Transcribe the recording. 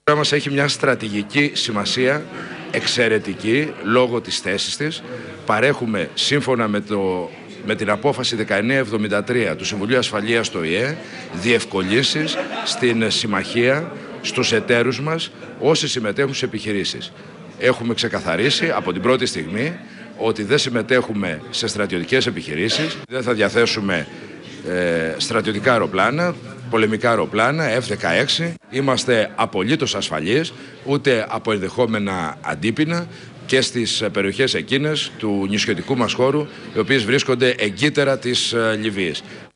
Μας έχει μια στρατηγική σημασία εξαιρετική λόγω της θέσης της. Παρέχουμε σύμφωνα με την απόφαση 1973 του Συμβουλίου Ασφαλείας του ΟΗΕ διευκολύνσεις στην συμμαχία, στους εταίρους μας, όσοι συμμετέχουν σε επιχειρήσεις. Έχουμε ξεκαθαρίσει από την πρώτη στιγμή ότι δεν συμμετέχουμε σε στρατιωτικές επιχειρήσεις, δεν θα διαθέσουμε στρατιωτικά αεροπλάνα, πολεμικά αεροπλάνα, F-16. Είμαστε απολύτως ασφαλείς, ούτε από ενδεχόμενα αντίπεινα και στις περιοχές εκείνες του νησιωτικού μας χώρου, οι οποίες βρίσκονται εγκύτερα της Λιβύης.